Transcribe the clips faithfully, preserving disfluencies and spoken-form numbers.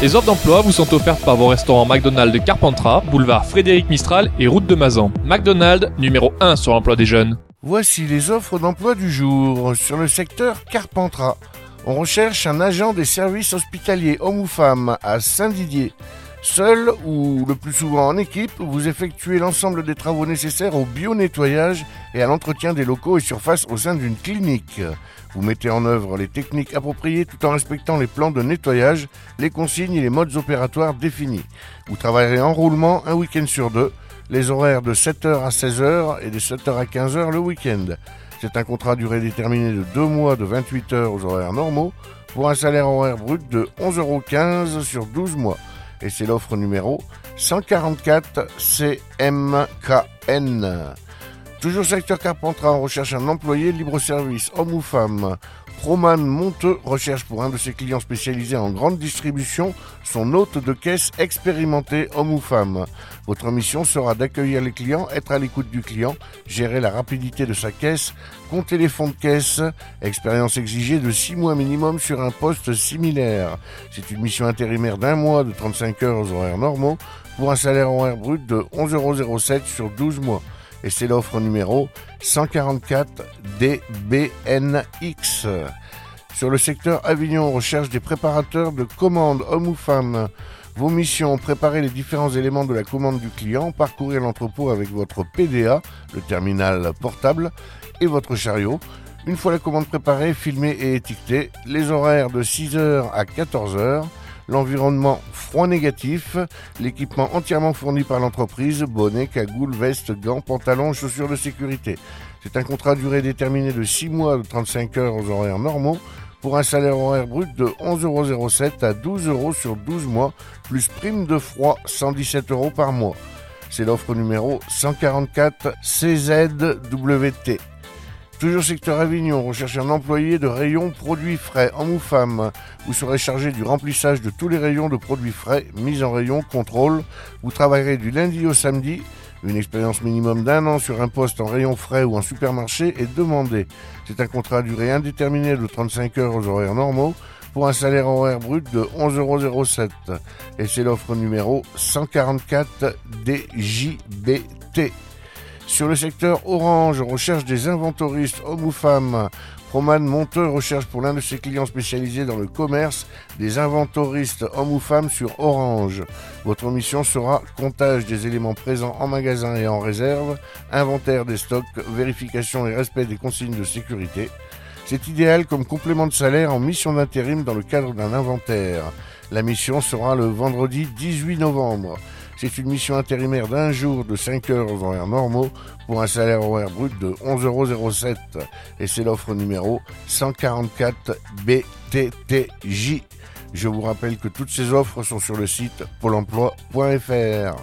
Les offres d'emploi vous sont offertes par vos restaurants McDonald's de Carpentras, boulevard Frédéric Mistral et route de Mazan. McDonald's, numéro un sur l'emploi des jeunes. Voici les offres d'emploi du jour. Sur le secteur Carpentras, on recherche un agent des services hospitaliers homme ou femme à Saint-Didier. Seul ou le plus souvent en équipe, vous effectuez l'ensemble des travaux nécessaires au bio-nettoyage et à l'entretien des locaux et surfaces au sein d'une clinique. Vous mettez en œuvre les techniques appropriées tout en respectant les plans de nettoyage, les consignes et les modes opératoires définis. Vous travaillerez en roulement un week-end sur deux, les horaires de sept heures à seize heures et de sept heures à quinze heures le week-end. C'est un contrat à durée déterminée de deux mois de vingt-huit heures aux horaires normaux pour un salaire horaire brut de onze euros quinze sur douze mois. Et c'est l'offre numéro cent quarante-quatre C M K N. Toujours secteur Carpentras, on recherche un employé libre-service, homme ou femme. Proman Monteux recherche pour un de ses clients spécialisés en grande distribution son hôte de caisse expérimenté, homme ou femme. Votre mission sera d'accueillir les clients, être à l'écoute du client, gérer la rapidité de sa caisse, compter les fonds de caisse, expérience exigée de six mois minimum sur un poste similaire. C'est une mission intérimaire d'un mois de trente-cinq heures aux horaires normaux pour un salaire horaire brut de onze euros zéro sept sur douze mois. Et c'est l'offre numéro cent quarante-quatre D B N X. Sur le secteur Avignon, on recherche des préparateurs de commandes, hommes ou femmes. Vos missions, préparer les différents éléments de la commande du client, parcourir l'entrepôt avec votre P D A, le terminal portable, et votre chariot. Une fois la commande préparée, filmée et étiquetée, les horaires de six heures à quatorze heures, l'environnement froid négatif, l'équipement entièrement fourni par l'entreprise, bonnet, cagoule, veste, gants, pantalons, chaussures de sécurité. C'est un contrat à durée déterminée de six mois de trente-cinq heures aux horaires normaux pour un salaire horaire brut de onze euros zéro sept à douze euros sur douze mois, plus prime de froid, cent dix-sept euros par mois. C'est l'offre numéro cent quarante-quatre C Z W T. Toujours secteur Avignon, on recherche un employé de rayon produits frais, homme ou femme. Vous serez chargé du remplissage de tous les rayons de produits frais, mise en rayon, contrôle. Vous travaillerez du lundi au samedi. Une expérience minimum d'un an sur un poste en rayon frais ou en supermarché est demandée. C'est un contrat à durée indéterminée de trente-cinq heures aux horaires normaux pour un salaire horaire brut de onze euros zéro sept. Et c'est l'offre numéro cent quarante-quatre D J B T. Sur le secteur Orange, on recherche des inventoristes, hommes ou femmes. Proman Monteux recherche pour l'un de ses clients spécialisés dans le commerce des inventoristes, hommes ou femmes sur Orange. Votre mission sera comptage des éléments présents en magasin et en réserve, inventaire des stocks, vérification et respect des consignes de sécurité. C'est idéal comme complément de salaire en mission d'intérim dans le cadre d'un inventaire. La mission sera le vendredi dix-huit novembre. C'est une mission intérimaire d'un jour de cinq heures aux horaires normaux pour un salaire horaire brut de onze euros zéro sept. Et c'est l'offre numéro cent quarante-quatre B T T J. Je vous rappelle que toutes ces offres sont sur le site pôle emploi point F R.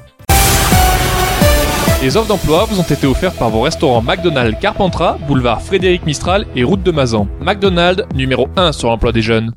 Les offres d'emploi vous ont été offertes par vos restaurants McDonald's Carpentras, boulevard Frédéric Mistral et route de Mazan. McDonald's, numéro un sur l'emploi des jeunes.